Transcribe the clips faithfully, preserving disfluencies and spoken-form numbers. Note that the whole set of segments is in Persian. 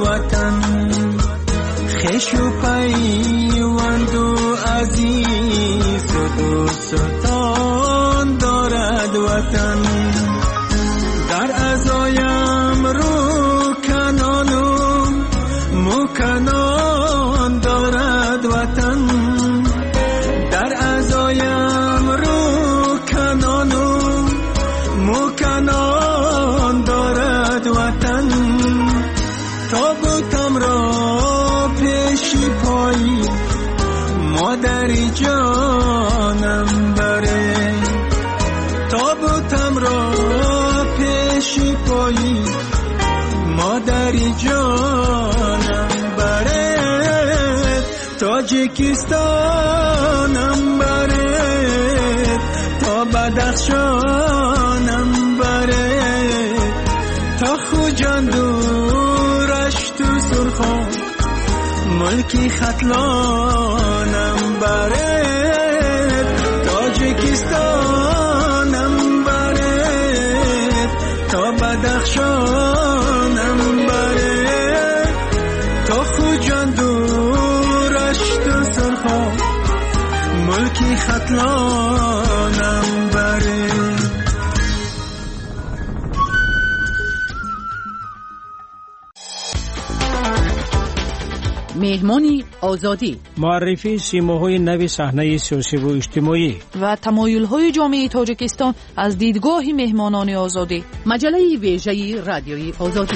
وطن، خش و پیوند و عزیز و دوستان دارد وطن. در ازایم رو کنان و مکنان دارد وطن، در ازایم رو کنان و مکنان دارد وطن. تابوتم را پیشی پایی مادری جانم بره، تابوتم را پیشی پایی مادری جانم بره، تاجیکستانم بره، تا بدخشانم بره، تا خوجان دورش تو سرخان ملکی ختلانم بره، تاجیکستانم بره، تا بدخشانم بره، تا خوجان دورش تو سرخان ملکی ختلانم بره. مهمانی آزادی، معرفی سیماهای نوی صحنه سیاسی و اجتماعی و تمایل‌های جامعه تاجیکستان از دیدگاه مهمانان آزادی. مجله ویژه رادیوی آزادی.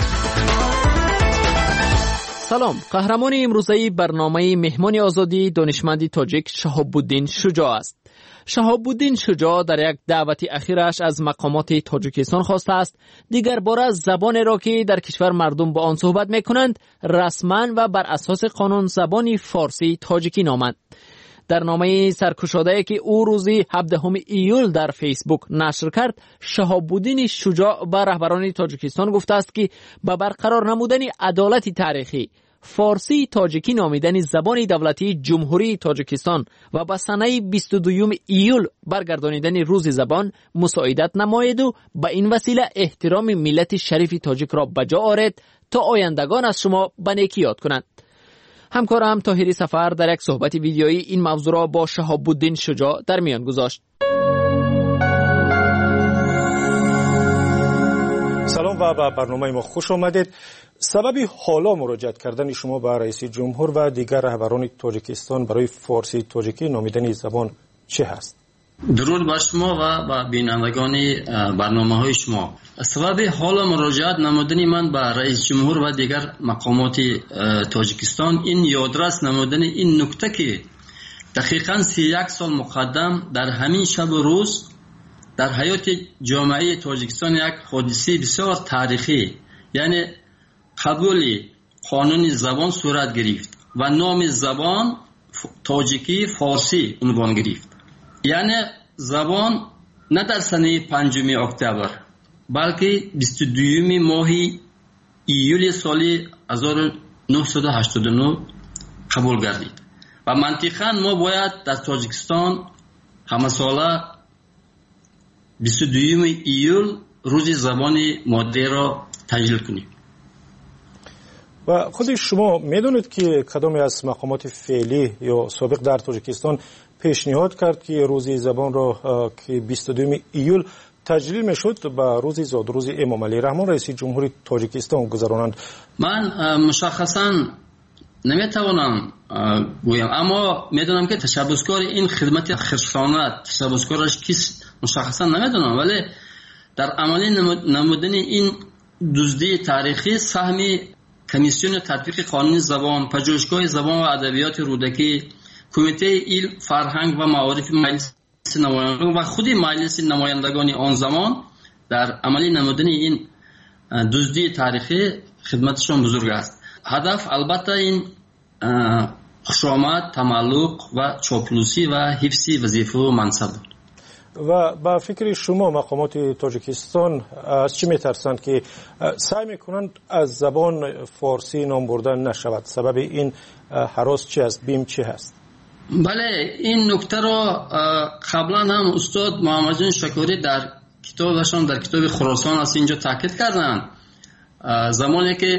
سلام، قهرمان امروزه برنامه مهمان آزادی دانشمند تاجیک شهاب الدین شجاع است. شهاب الدین شجاع در یک دعوت اخیرش از مقامات تاجیکستان خواسته است دیگر باره زبان را که در کشور مردم با آن صحبت میکنند رسما و بر اساس قانون زبان فارسی تاجیکی نامند. در نامه سرگشاده‌ای که او روز هفدهم ایول در فیسبوک نشر کرد، شهاب الدین شجاع به رهبران تاجیکستان گفته است که به برقرار نمودن عدالت تاریخی فارسی تاجیکی نامیدن زبان دولتی جمهوری تاجیکستان و به سنه بیست و دوم ایول برگردانیدن روز زبان مساعدت نماید و به این وسیله احترام ملت شریف تاجیک را بجا آورد تا آیندگان از شما به نیکی یاد کنند. همکارم طاهری سفر در یک صحبت ویدیویی این موضوع را با شهاب الدین شجاع در میان گذاشت. سلام و به برنامه ما خوش آمدید. سبب حالا مراجعت کردن شما به رئیس جمهور و دیگر رهبران تاجیکستان برای فارسی تاجیکی نامیدن زبان چه هست؟ درود بر شما و به بینندگان برنامه های شما. سبب حالا مراجعت نمودن من به رئیس جمهور و دیگر مقامات تاجیکستان این یادرس نمودن این نکته که دقیقاً سی و یک سال مقدم در همین شب و روز در حیات جامعه تاجیکستان یک حادثه بسیار تاریخی یعنی قبول قانون زبان صورت گرفت و نام زبان تاجیکی فارسی عنوان گرفت. یعنی زبان نه در سنه پنجم اکتبر بلکه بیست و دوم ماه ایول سال هزار و نهصد و هشتاد و نه قبول گردید و منطقاً ما باید در تاجیکستان همه ساله بیست و دوم ایول روز زبان مادری را تجلیل کنیم. و خود شما میدونید که کدام از مقامات فعلی یا سابق در تاجیکستان پیشنهاد کرد که روز زبان را که بیست و دوم ایول تجلیل میشد به روز زاد روز امام علی رحمان رئیس جمهوری تاجیکستان گذرانند؟ من مشخصا نمیتوانم گویم، اما میدونم که تشبسکار این خدمت خرسانت تشبسکارش کیست مشخصا نمیدونم، ولی در عملی نمودن این دزدی تاریخی سهم کمیسیون تطبیق قانون زبان، پژوهشگاه زبان و ادبیات رودکی، کمیته علم، فرهنگ و معارف مجلس نمایندگان و خود مجلس نمایندگان آن زمان در عملی نمودن این دزدی تاریخی خدمتشان بزرگ است. هدف البته این خوشامد، تملق و چاپلوسی و حفظ وظیفه و منصب بود. و با فکر شما مقامات تاجیکستان از چی میترسند که سعی میکنند از زبان فارسی نام بردن نشود؟ سبب این هراس چی است؟ بیم چی هست؟ بله، این نکته را قبلا هم استاد محمد جان شکاری در کتابشان در کتاب خراسان از اینجا تاکید کردند. زمانی که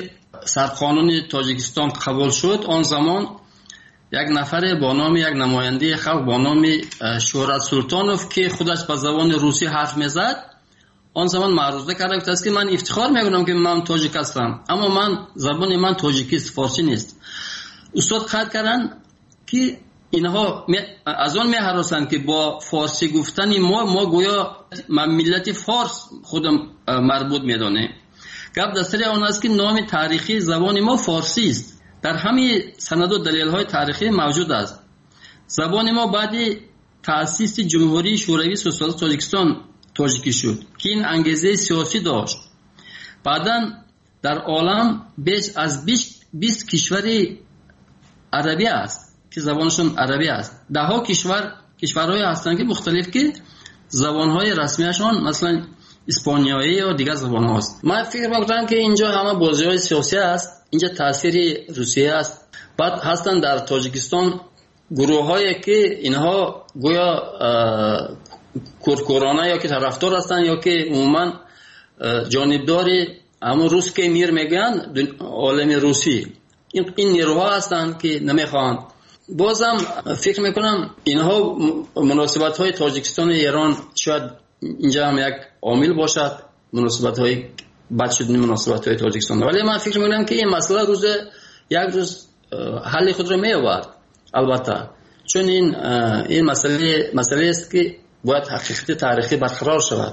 سرقانون تاجیکستان قبول شد، آن زمان یک نفر با نام یک نماینده خلق با نام شهرت سلطانوف که خودش به زبان روسی حرف میزد، آن زمان معروضه کرده بود که من افتخار میکنم که من تاجیک هستم، اما من زبان من تاجیکی است، فارسی نیست. استاد قید کردن که اینها از آن می‌هراسند که با فارسی گفتن ما ما گویا ملت فارس خودم مربوط میدانه. گپ در سر آن است که نام تاریخی زبان ما فارسی است. در همه سند و دلیل‌های تاریخی موجود است. زبان ما بعد تأسیس جمهوری شوروی سوسیالیست تاجیکستان تاجیکی شد که این انگیزه سیاسی داشت. بعداً در عالم بیش از بیست کشور عربی است که زبانشون عربی است. ده ها کشور کشورهای هستند که مختلف که زبانهای رسمیشون مثلا اسپانیایی یا دیگر زبان هاست. من فکر میکنم که اینجا همه بازی‌های سیاسی است، اینجا تاثیر روسیه است. بعد هستند در تاجیکستان گروه‌هایی که اینها گویا کورکورانه یا که طرفدار هستند یا که عموما جانبدار همون روس که میر میگن عالم روسی، این این نیروها هستند که نمیخواهند. بازم فکر میکنم اینها مناسبت های تاجیکستان و ایران شاید اینجا هم یک عامل باشد، مناسبت های بد شدن مناسبت های تاجیکستان، ولی من فکر میکنم که این مسئله روز یک روز حل خود را می‌یابد. البته چون این این مسئله مسئله است که باید حقیقت تاریخی برقرار شود.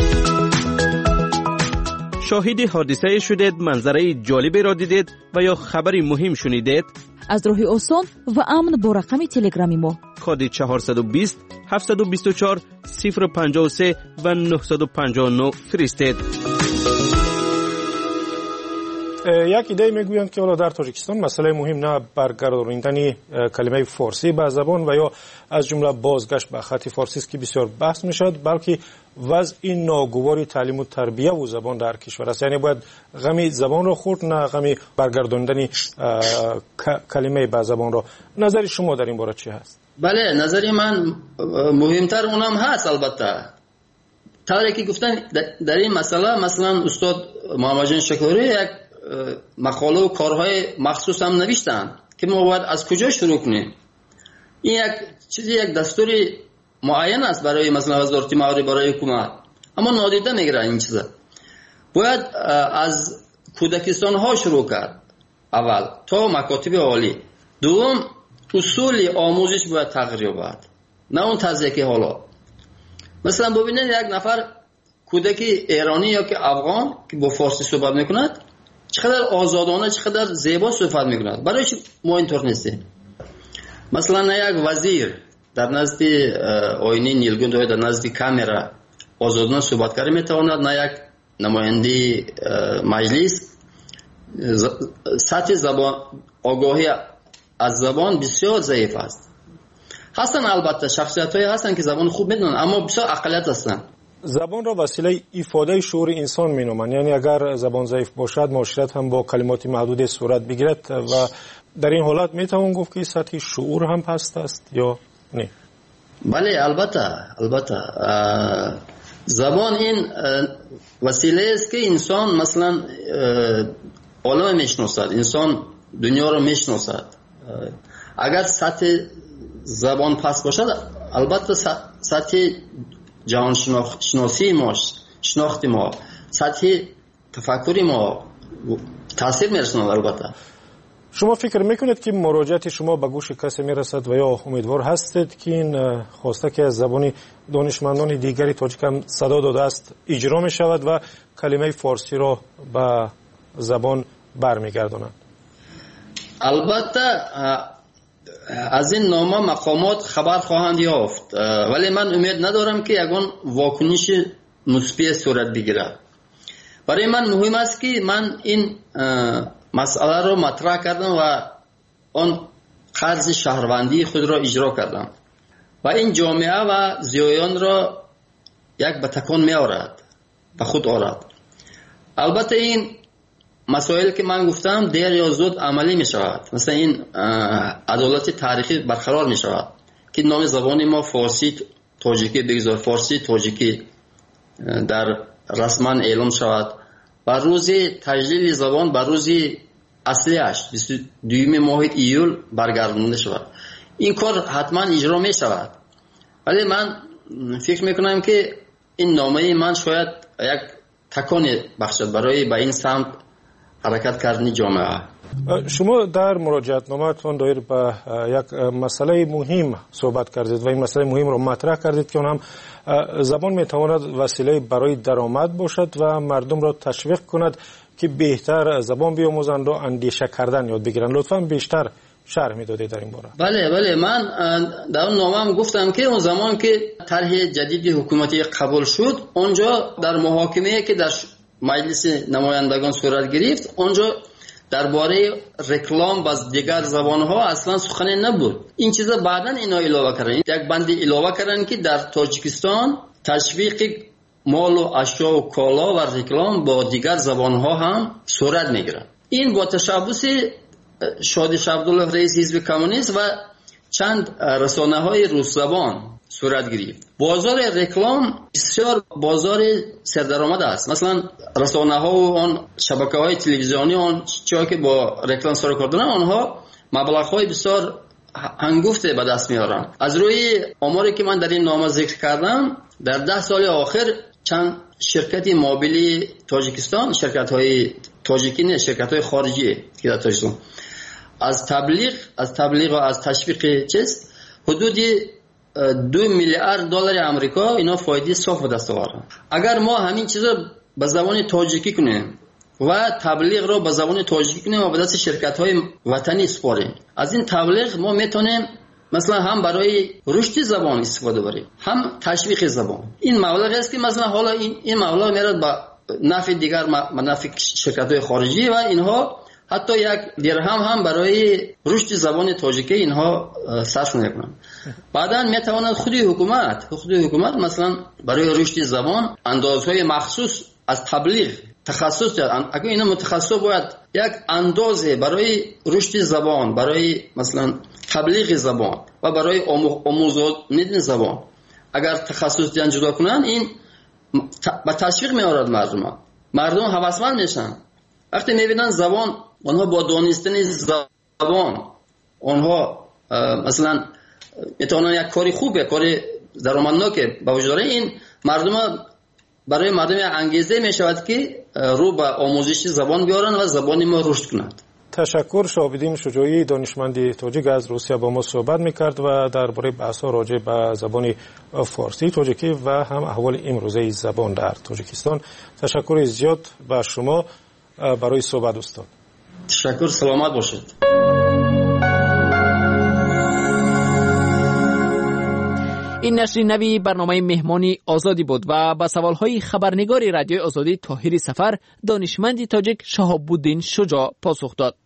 شاهد حادثه شدید، منظره جالبی را دیدید و یا خبری مهم شنیدید؟ از راه آسان و امن با رقم تلگرامی ما کد چهارصد و بیست هفتصد و بیست و چهار صفر پنجاه و سه و نهصد و پنجاه و نه فرستید. یک ایده میگویند که حالا در تاجیکستان مسئله مهم نه برگرداندن کلمه فارسی به زبان و یا از جمله بازگشت به خط فارسی است که بسیار بحث میشد، بلکه وضع این ناگواری تعلیم و تربیه و زبان در کشور است. یعنی باید غمی زبان را خورد، نه غمی برگرداندن کلمه به زبان را. نظر شما در این باره چی هست؟ بله، نظر من مهمتر اونم هست. البته طوری که گفتن در این مسئله، مثلا استاد محمد جان شکوری یک مقاله و کارهای مخصوص هم نوشتن که ما باید از کجا شروع کنیم. این یک چیزی یک دستوری معین است برای مثلا وزارت مالی، برای حکومت، اما نادیده میگیره این چیزا. باید از کودکستان ها شروع کرد اول تا مکاتب عالی. دوم اصول آموزش باید تغییر یابد، نه اون طرزی که حالا. مثلا ببینید یک نفر کودک ایرانی یا که افغان که با فارسی صحبت میکند چقدر آزادانه، چقدر زیبا صحبت میکند. برای چی ما اینطور نیستیم؟ مثلا یک وزیر در نزد آینه نیلگون در نزد کامرا آزادانه صحبت کردن میتواند، نه یک نماینده مجلس. سطح زبان آگاهی از زبان بسیار ضعیف است. هستن البته شخصیت‌هایی هستن که زبان خوب میدونن، اما بسیار اقلیت هستن. زبان را وسیله ایفاده شعور انسان مینامند. یعنی اگر زبان ضعیف باشد، معاشرت هم با کلمات محدود صورت بگیرد و در این حالت میتوان گفت که سطح شعور هم پست است یا نه؟ بله، البته البته زبان این وسیله است که انسان مثلا عالم میشناسد، انسان دنیا رو میشناسد. اگر سطح زبان پست باشد، البته سطح جهان شناسی ما، شناخت ما، سطح تفکری ما تاثیر میرساند. البته شما فکر میکنید که مراجعت شما به گوش کسی میرسد و یا امیدوار هستید که این خواسته که از زبان دانشمندان دیگری تاجیک هم صدا داده است اجرا می شود و کلمه فارسی را به زبان برمیگردانند؟ البته از این نامه مقامات خبر خواهند یافت، ولی من امید ندارم که یگان واکنش مثبت صورت بگیرد. برای من مهم است که من این مسئله را مطرح کردم و آن قرض شهروندی خود را اجرا کردم و این جامعه و زیایان را یک به تکان می آورد، به خود آورد. البته این مسائل که من گفتم دیر یا زود عملی می شود. مثلا این عدالت تاریخی برقرار می شود که نام زبان ما فارسی تاجیکی بگذار، فارسی تاجیکی در رسما اعلام شود و روز تجلیل زبان به روز اصلیش بیست و دوم ماه ایول برگردانده شود. این کار حتما اجرا می شود، ولی من فکر میکنم که این نامه من شاید یک تکان بخشد برای به این سمت حرکت کردن جامعه. شما در مراجعت نامه‌تان دایر به یک مسئله مهم صحبت کردید و این مسئله مهم را مطرح کردید که اون هم زبان میتواند وسیله برای درآمد باشد و مردم را تشویق کند که بهتر زبان بیاموزند و اندیشه کردن یاد بگیرند. لطفاً بیشتر شرح میدادید در این باره. بله بله، من در اون نامه‌ام گفتم که اون زمان که طرح جدید حکومتی قبول شد، اونجا در محاکمه‌ای که در مجلس نمایندگان صورت گرفت، اونجا درباره رکلام و دیگر زبان‌ها اصلا سخنی نبود. این چیزا بعداً اینا علاوه کردن، یک بند علاوه کردن که در تاجیکستان تشویق مال و اشیا و کالا و رکلام با دیگر زبان‌ها هم صورت می‌گیرد. این با تشبث شادی عبدالله رئیس حزب کمونیست و چند رسانه‌های روس زبان صورت گرفت. بازار رکلام بسیار بازار سردرآمد است. مثلا رسانه‌ها و آن شبکه‌های تلویزیونی آن چیزی که با رکلام سر کار دارن، آنها مبلغ‌های بسیار هنگفته به دست میارن. از روی آماری که من در این نامه ذکر کردم، در ده سال آخر چند شرکت موبیلی تاجیکستان، شرکت‌های تاجیکی نه، شرکت‌های خارجی که در تاجیکستان از تبلیغ از تبلیغ و از تشویق چیز حدود دو میلیارد دلار آمریکا اینا فایده صاف به دست آورن. اگر ما همین چیزا به زبان تاجیکی کنیم و تبلیغ رو به زبان تاجیکی کنیم و به دست شرکت‌های وطنی سپاریم، از این تبلیغ ما میتونیم مثلا هم برای رشد زبان استفاده بریم، هم تشویق زبان. این مبلغ است که مثلا حالا این این مبلغ میاد به نفع دیگر منافع شرکت‌های خارجی و اینها حتی یک درهم هم برای رشد زبان تاجیکی اینها صرف نمی‌کنند. بعداً میتواند خودی حکومت خودی حکومت مثلا برای رشد زبان اندازهای مخصوص از تبلیغ تخصص دارد. اگر اینا متخصص باید یک اندازه برای رشد زبان، برای مثلا تبلیغ زبان و برای آموزش زبان اگر تخصص دیان جدا کنن، این با تشویق می‌آورد مردم. مردم هوسمند میشن وقتی می‌بینن زبان، آنها با دانستن زبان آنها مثلا میتونن یک کاری خوبه، کاری درآمدناک با وجود داره. این مردم برای مردم انگیزه میشود که رو به آموزش زبان بیارن و زبان ما رشد کند. تشکر. شهاب‌الدین شجاعی دانشمند تاجیک از روسیه با ما صحبت میکرد و درباره بحث‌ها راجع به زبان فارسی تاجیکی و هم احوال امروزه زبان در تاجیکستان. تشکر زیاد به شما برای صحبت استاد. تشکر، سلامت باشید. این نشر نوی برنامه مهمانی آزادی بود و با سوالهای خبرنگار رادیوی آزادی طاهر سفر دانشمند تاجیک شهاب‌الدین شجاع پاسخ داد.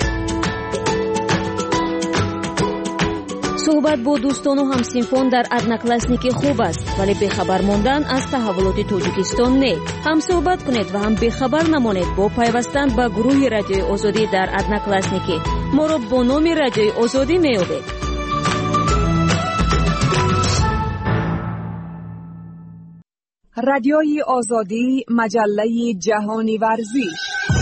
صحبت با دوستان و همسینفان در ادناکلاسنیک خوب است، ولی بخبر ماندن از تحولات تاجیکستان نه. هم صحبت کنید و هم بخبر نمانید با پیوستن به گروه رادیوی آزادی در ادناکلاسنیک. ما را با نام رادیوی آزادی میابید. رادیوی آزادی، مجله جهانی ورزش.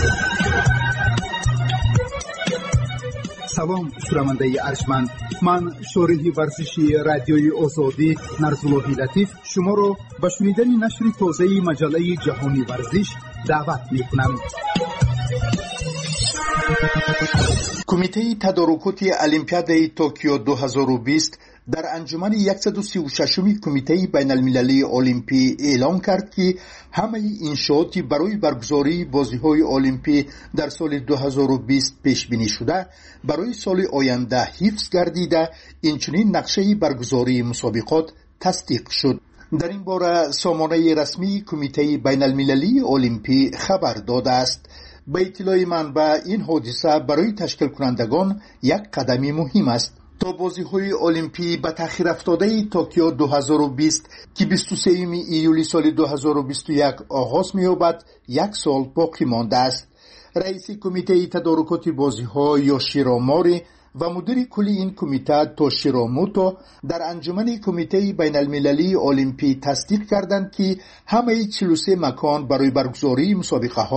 سلام شنونده ارجمند، من شارح ورزشی رادیوی آزادی نرزاللهی لطیف شما را به شنیدن نشر تازه مجله جهانی ورزش دعوت می‌کنم. کمیته تدارکات المپیاد توکیو دو هزار و بیست در انجمن صد و سی و شش کمیته بین المللی المپی اعلام کرد که همه انشاءاتی برای برگزاری بازی‌های المپی در سال دو هزار و بیست پیش بینی شده برای سال آینده حفظ گردیده، اینچنین نقشه برگزاری مسابقات تصدیق شد. در این باره سامانه رسمی کمیته بین المللی المپی خبر داده است. به اطلاع منبع این حادثه برای تشکیل کنندگان یک قدم مهم است تا بازی‌های المپی به تأخیر افتاده توکیو دو هزار و بیست که بیست و سوم ایولی سال دو هزار و بیست و یک آغاز می‌یابد یک سال باقی مانده است. رئیس کمیته تدارکات بازی‌ها یوشیرو موری و مدیر کلی این کمیته توشیرو موتو در انجمن کمیته بین المللی المپی تصدیق کردند که همه چهل و سه مکان برای برگزاری مسابقه ها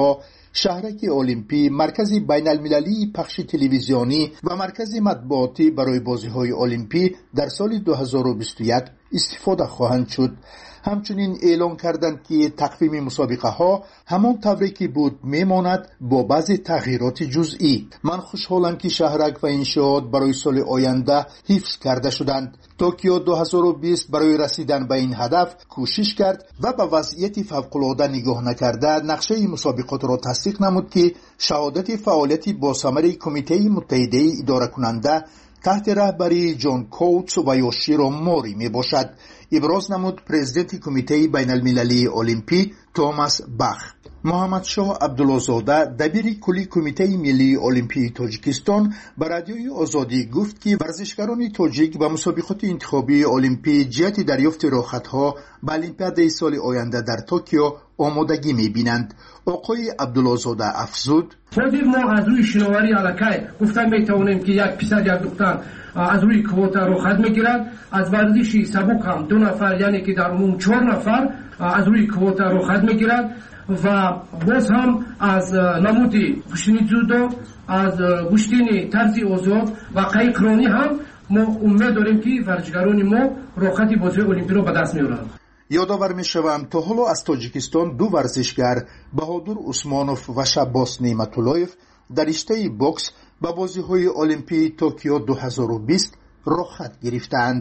شهرک المپی مرکز بین المللی پخش تلویزیونی و مرکز مطبوعاتی برای بازی‌های المپی در سال دو هزار و بیست و یک استفاده خواهند شد. همچنین اعلام کردند که تقویم مسابقه ها همان طوری که بود میماند با بعضی تغییرات جزئی. من خوشحالم که شهرک و انشاءات برای سال آینده حفظ کرده شدند. توکیو دو هزار و بیست برای رسیدن به این هدف کوشش کرد و به وضعیت فوق‌العاده نگاه نکرده نقشه مسابقات را تصدیق نمود که شهادت فعالیت با ثمر کمیته متحده اداره کننده تحت رهبری جان کوتس و یوشیرو موری می باشد. ابراز نمود پرزیدنت کمیته بین المللی المپی توماس باخ. محمد شاه عبدالله‌زاده دبیر کلی کمیته ملی المپی تاجیکستان به رادیوی آزادی گفت که ورزشکاران تاجیک به مسابقات انتخابی المپی جهت دریافت راحت‌ها به المپیاد سال آینده در توکیو آمادگی می‌بینند. آقای عبدالله‌زاده افزود: خودی ما از روی شناوری علاقه گفتن میتوانیم که یک پسر یک دختر از روی کوتا راحت میگیرند، از ورزشی سبک هم دو نفر یعنی که در عموم چهار نفر از روی کوتا راحت میگیرند و باز هم از نمودی گشتنی جودو، از گشتنی طرزی آزاد و قایقرانی هم ما امید داریم که ورزشکاران ما راحتی بازی المپی را به دست میارند. یادآور میشوم تا حالا از تاجیکستان دو ورزشگر بهادر عثمانوف و شباس نعمت‌اللهیف در رشته بوکس به بازی‌های المپی توکیو دو هزار و بیست راحت گرفتند.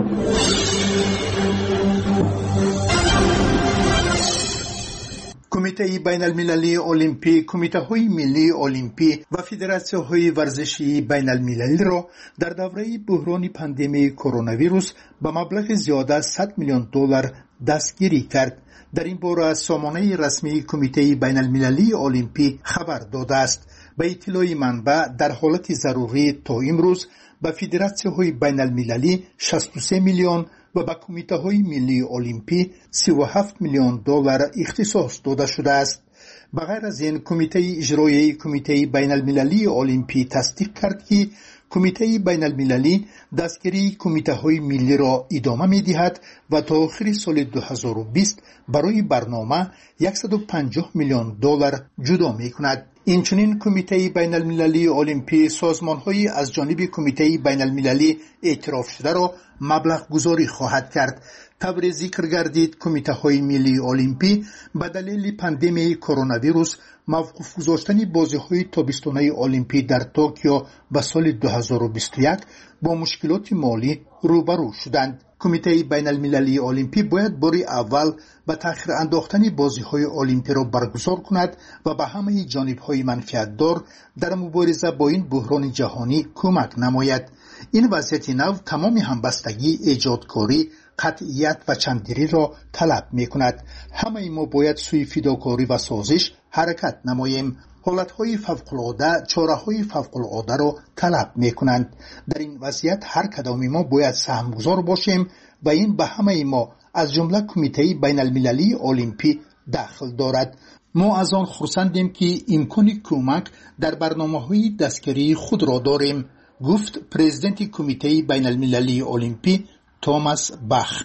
کمیته بین المللی المپی، کمیته های ملی المپی و فدراسیون های ورزشی بین المللی را در دوره بحران پاندمی کرونا ویروس به مبلغ زیاده از صد میلیون دلار دستگیری کرد. در این باره سامانه رسمی کمیته بین المللی المپی خبر داده است. به اطلاع منبع در حالت ضروری تا امروز به فدراسیون های بین المللی شصت و سه میلیون و به کمیته های ملی المپی سی و هفت میلیون دلار اختصاص داده شده است. بغیر از این کمیته اجرایی کمیته بین المللی المپی تصدیق کرد که کمیته بین المللی دستگیری کمیته های ملی را ادامه می دهد و تا آخر سال دو هزار و بیست برای برنامه صد و پنجاه میلیون دلار جدا می کند. اینچنین کمیته بین المللی المپی سازمان‌های از جانب کمیته بین المللی اعتراف شده را مبلغ گذاری خواهد کرد. طبری ذکر گردید کمیته های ملی المپی به دلیل پاندمی کرونا ویروس موقوف گذاشتن بازی‌های تابستانه المپی در توکیو به سال دو هزار و بیست و یک با مشکلات مالی روبرو شدند. کمیته بین المللی المپی باید بار اول به تأخیر انداختن بازی‌های المپی را برگزار کند و به همه جانب‌های منفعت‌دار در مبارزه با این بحران جهانی کمک نماید. این وضعیت نو تمام همبستگی، ایجادکاری، قطعیت و چنددری را طلب می‌کند. همه ما باید سوی فداکاری و سازش حرکت نماییم. حالتهای فوق‌العاده چاره‌های فوق‌العاده را طلب می‌کنند. در این وضعیت هر کدام ما باید سهمگزار باشیم و این به همه ما از جمله کمیته بین المللی المپی دخل دارد. ما از آن خرسندیم که امکان کمک در برنامه‌های دستگیری خود را داریم، گفت پرزیدنت کمیته بین المللی المپی توماس باخ.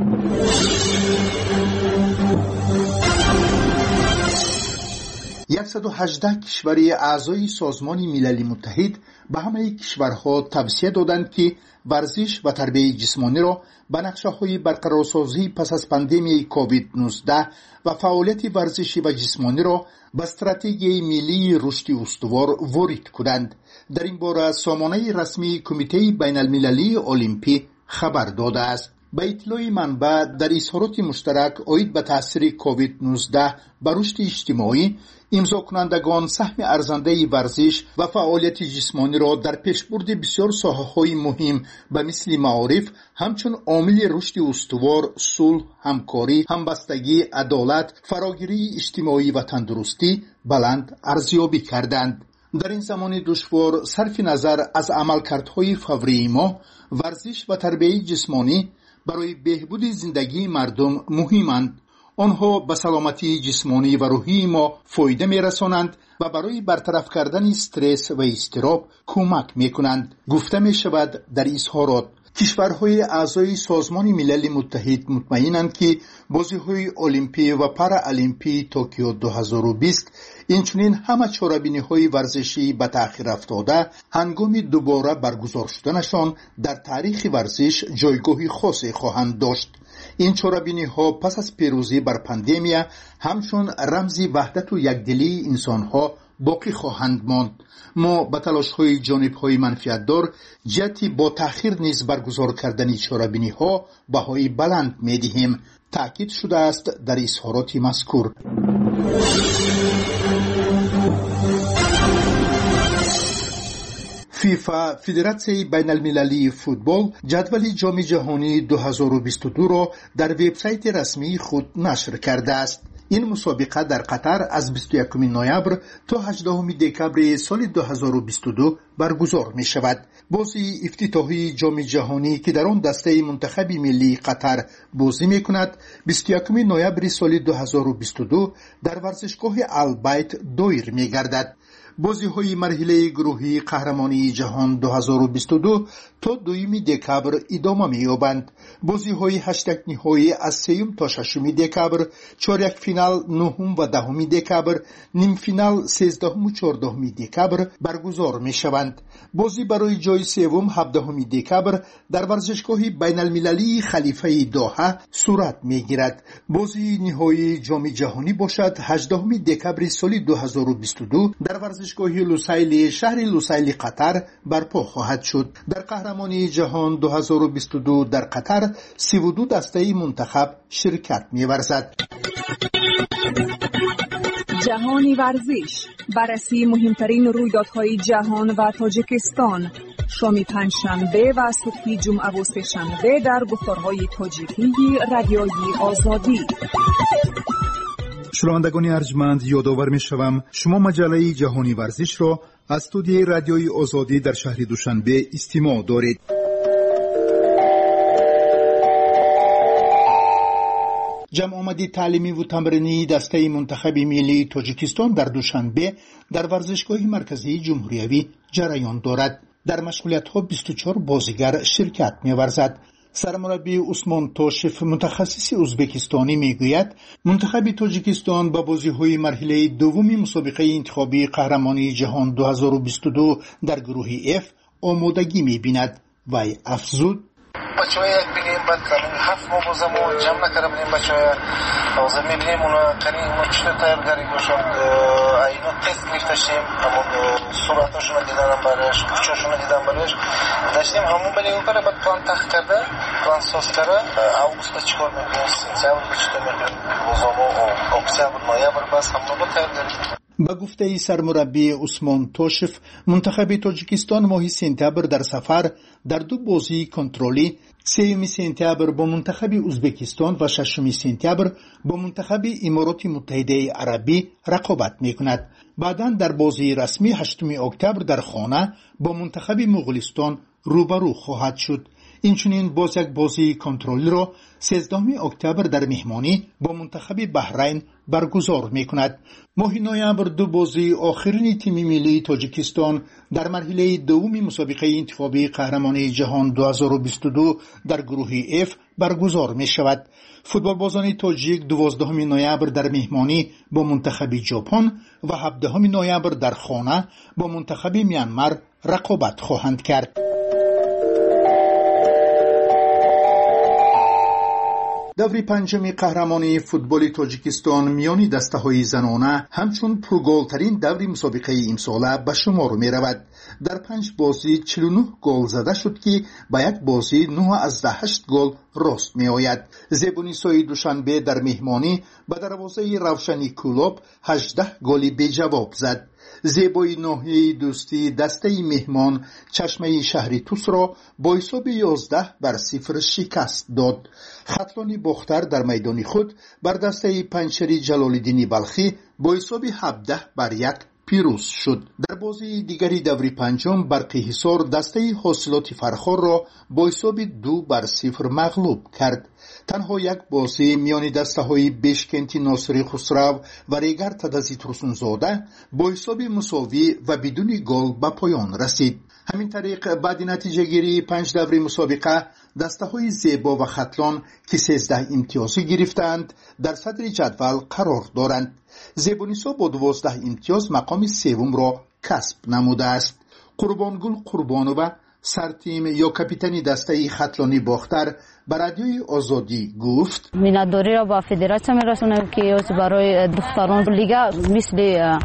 صد و هجده کشوری اعضای سازمان ملل متحد به همه کشورها توصیه دادند که ورزش و تربیت جسمانی را به نقشه‌های برقرارسازی پس از پاندمی کووید نوزده و فعالیت ورزشی و جسمانی را به استراتژی ملی رشد استوار وارد کنند. در این باره سامانه رسمی کمیته بین المللی المپی خبر داده است. به اطلاع منبع در اظهارات مشترک عاید به تاثیر کووید نوزده بر رشد اجتماعی، امضا کنندگان سهم ارزنده ورزش و فعالیت جسمانی را در پیشبرد بسیار ساحه‌های مهم به مثل معارف همچون عامل رشد استوار، صلح، همکاری، همبستگی، عدالت، فراگیری اجتماعی و تندرستی بلند ارزیابی کردند. در این زمان دشوار صرف نظر از عملکردهای فوری ما، ورزش و تربیت جسمانی برای بهبود زندگی مردم مهمند. آنها به سلامتی جسمانی و روحی ما فایده می رسانند و برای برطرف کردن استرس و اضطراب کمک می کنند. گفته می شود در اظهارات کشورهای اعضای سازمان ملل متحد مطمئنند که بازی‌های المپی و پارالیمپی توکیو دو هزار و بیست اینچنین همه چاره‌بینی‌های ورزشی به تأخیر افتاده هنگام دوباره برگزار شدنشان در تاریخ ورزش جایگاهی خاصی خواهند داشت. این چاره‌بینی‌ها پس از پیروزی بر پاندemia همچون رمزی وحدت و یکدلی انسان‌ها باقی خواهند ماند. ما به تلاش‌های جانب‌های منفعت‌دار جهتی با تأخیر نیز برگزار کردن چاره‌بینی‌ها بهای بلند می‌دهیم، تأکید شده است در اظهارات مذکور. فیفا فدراسیون بین المللی فوتبال جدول جام جهانی دو هزار و بیست و دو را در وبسایت رسمی خود نشر کرده است. این مسابقه در قطر از بیست و یکم نوامبر تا هجدهم دکامبر سال دو هزار و بیست و دو برگزار می شود. بازی افتتاحی جام جهانی که در آن دسته منتخب ملی قطر بازی می کند بیست و یکم نوامبر سال دو هزار و بیست و دو در ورزشگاه البیت دایر می گردد. بازی های مرحله گروهی قهرمانی جهان دو هزار و بیست و دو تا دوم دکامبر ادامه می یابند. بازی های هشت نهایی از سوم تا ششم دکامبر، چهارک فینال نهم و دهم دکامبر، نیم فینال سیزدهم و چهاردهم دکامبر برگزار می شوند. بازی برای جای سوم هفدهم دکامبر در ورزشگاه بین المللی خلیفه دوحه صورت می گیرد. بازی نهایی جام جهانی باشد هجدهم دکامبر سال دو هزار و بیست و دو در ورزشگاه لوسایل شهر لوسایل قطر برپا خواهد شد. در قهرمانی جهان دو هزار و بیست و دو در قطر سی و دو دسته منتخب شرکت می‌ورزد. جهانی ورزش، بررسی مهمترین رویدادهای جهان و تاجیکستان، شام پنجشنبه و صبح جمعه و سه‌شنبه در گفتارهای تاجیکی رادیوی آزادی. شنوندگان ارجمند، یادآور می‌شوم شما مجله جهانی ورزش را از استودیوی رادیوی آزادی در شهر دوشنبه استماع دارید. جمع آمدی تعلیمی و تمرینی دسته منتخب ملی تاجیکستان در دوشنبه در ورزشگاه مرکزی جمهوریوی جریان دارد. در مشغولیت‌ها بیست و چهار بازیگر شرکت می‌ورزد. سرمربی عثمان توشف متخصص ازبکستانی میگوید منتخب تاجیکستان با بازی‌های مرحله دوم مسابقه انتخابی قهرمانی جهان دو هزار و بیست و دو در گروه اف آمادگی می‌بیند. وی افزود: بچه‌ها یک بگیم بعد کردیم هفت ما بازم جمع نکرده بودیم بچه‌ها حاضر می‌بینیم اونا کنی اونا چطور تیارگاری گوشند اینا تست می‌فتشیم همون صورتاشون رو دیدنم برش کوچاشون رو دیدن برش داشتیم همون بلی اون کاره بعد پلان تخت کرده پلان ساز کرده اوگوست چیکار می‌کنیم سپتامبر چطور می‌کنیم بازم اکتبر نوامبر بس همون رو تیارگاری. با گفته سرمربی عثمان توشف منتخب تاجیکستان ماه سپتامبر در سفر در دو بازی کنترلی سوم سپتامبر با منتخب ازبکستان و ششم سپتامبر با منتخب امارات متحده عربی رقابت می‌کند. بعداً در بازی رسمی هشتم اکتبر در خانه با منتخب مغولستان روبرو خواهد شد. اینچنین باز یک بازی کنترلی را سیزدهم اکتبر در مهمانی با منتخب بحرین برگزار می‌کند. ماه نوامبر دو بازی آخرین تیم ملی تاجیکستان در مرحله دوم مسابقه انتخابی قهرمانی جهان دو هزار و بیست و دو در گروه اف برگزار می‌شود. فوتبال بازان تاجیک دوازدهم نوامبر در مهمانی با منتخب ژاپن و هفدهم نوامبر در خانه با منتخب میانمار رقابت خواهند کرد. دور پنجم قهرمانی فوتبال تاجیکستان میان دسته‌های زنانه همچون پرگل‌ترین دور مسابقه امساله به شمار می رود. در پنج بازی چهل و نه گل زده شد که با یک بازی نه از ده هشت گل راست می آید. زیبونیسای دوشنبه در مهمانی به دروازه روشنی کلوب هجده گلی به جواب زد. زیبای ناحیه دوستی دسته مهمان چشمه شهری توس را با حساب یازده بر صفر شکست داد. خطلانی بختر در میدان خود بر دسته پنچری جلالالدین بلخی با حساب هفده بر یک پیروز شد. در بازی دیگری دور پنجم برقی حصار دسته حاصلات فرخار را با حساب دو بر صفر مغلوب کرد. تنها یک بازی میان دسته های بشکنتی ناصری خسرو و ریگر تدزی ترسونزاده با حساب مساوی و بدون گل به پایان رسید. همین طریق بعد نتیجه گیری پنج دوره مسابقه دسته های زیبا و خطلان که سیزده امتیازی گرفتند در صدر جدول قرار دارند. زیبونیسا با دوازده امتیاز مقام سوم را کسب نموده است. قربانگل قربانووا سرتیم یا کاپیتانی دسته خطلانی باختر به رادیوی آزادی گفت مینداری را با فدراسیون میرسونیم که برای دختران لیگا مثل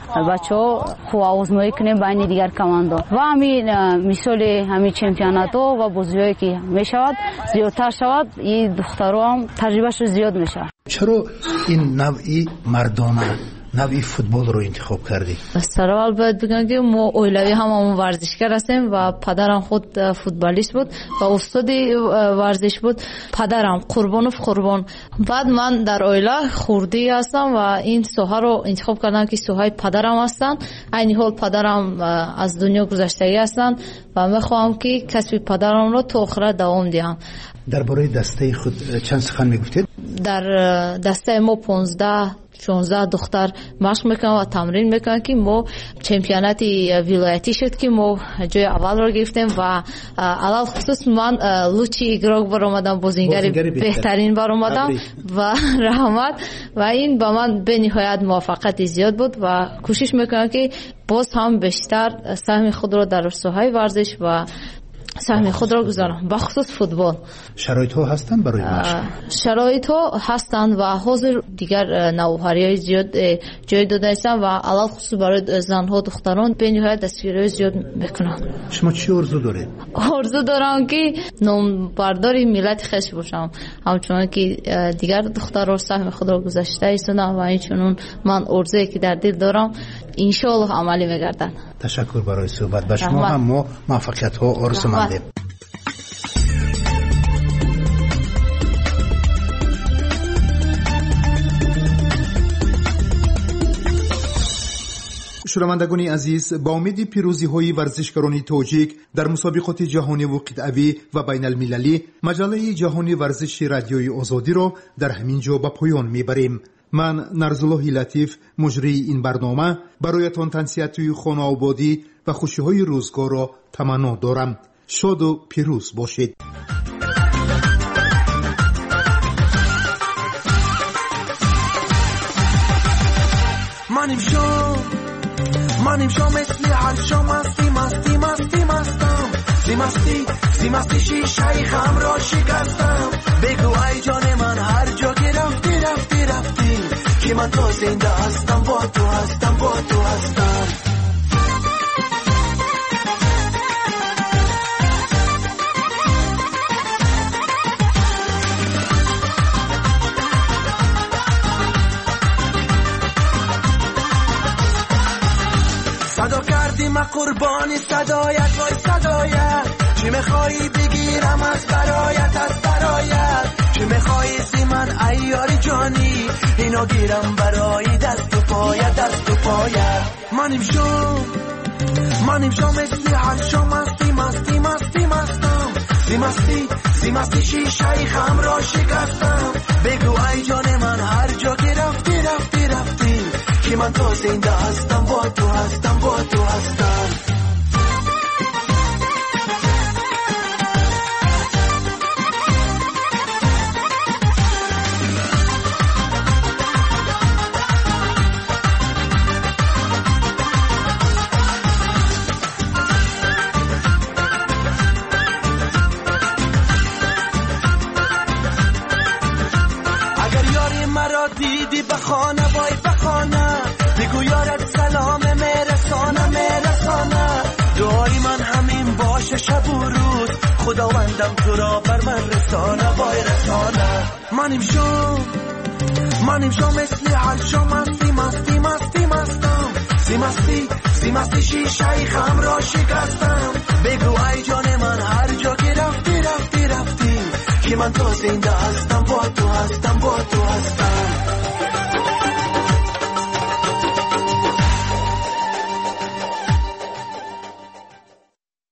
بچه‌ها خوب آزمایی کنیم بین دیگر کماندو و همین مثال همین چمپیونات و بازی‌هایی که میشود زیادتر شود این دخترها هم تجربهش زیاد میشه. چرا این نوعی مردانه نوعی فوتبال رو انتخاب کردی؟ سرال باید بگم که ما اولوی هممون ورزشکار هستیم و پدرم خود فوتبالیست بود و استاد ورزش بود. پدرم قربانوف قربان. بعد من در اویلا خوردی هستم و این سوها رو انتخاب کردم که سوهای پدرم هستن. این حال پدرم از دنیا گذشتگی هستن و میخوام که کسب پدرم رو تا آخر دوام دهم. درباره دسته خود چند سخن میگفتید؟ در دسته ما پانزده شانزده دختر مشق میکنن و تمرین میکنن که ما چمپیونات ولایتی شد که ما جای اول رو گرفتیم و علال خصوص من لوچی ایگراگ برآمدم، بازیگر بهترین برآمدم و رحمت و این با من به نهایت موفقیت زیاد بود و کوشش میکنم که باز هم بیشتر سهم خود رو در ساحه ورزش و سهم خود را گذارم بخصوص فوتبال. شرایط ها هستند برای مشق؟ شرایط ها هستند و حاضر دیگر نوآوری زیاد جای داده هستند و علال خصوص برای زنها دختران به نهایت دستیاری زیاد میکنند. شما چی آرزو دارید؟ آرزو دارم که نامبردار ملت خیش باشم، همچنان که دیگر دخترها سهم خود را گذاشته هستند و اینچنین من آرزویی که در دل دارم ان شاء الله عملی میگردن. تشکر برای صحبت با شما. هم ما موفقیت ها آرزو مندیم. شنوندگان عزیز، با امید پیروزی های ورزشکاران تاجیک در مسابقات جهانی و قطعی و بین المللی، مجله جهانی ورزش رادیوی آزادی را در همین جا به پایان میبریم. من نرزالله لطیف مجری این برنامه برایتان تنسیحات خانه آبادی و خوشی های روزگار را تمنا دارم. شاد و پیروز باشید. منیم شو منیم شو مثل هر شو مستی مستی مستی مستم سی مستی سی مستی شیشه خم را شکستم. بگو ای جان من هر جا که رفتی رفتی رفتی که من تا زنده هستم با تو هستم با تو هستم. صدا کردی من قربانی صدایت وای صدایت، چی میخوایی بگیرم از برایت از برایت، چی میخوایی سی من ایاری جانی اینو گیرم برای دست و پایت دست و پایت. منیم شو منیم شو مثل هر شو مستی مستی مستی مستم سی مستی سی مستی شیشه خم را شکستم. بگو ای جان من هر جا که رفتی رفتی رفتی که من تا زنده هستم با تو هستم با تو هستم. دیدی بخانه وای بخانه بگو یارت سلام میرسانه میرسانه. دعای من همین باشه شب و روز خداوندم تو را بر من رسانه وای رسانه. منیم شو منیم شو مثل هر شو مستی مستی مستی مستم سی مستی سی مستی شیشه خم را شکستم. بگو ای جان من هر جا که رفتی رفتی رفتی که من تا زنده هستم با تو هستم با تو هستم.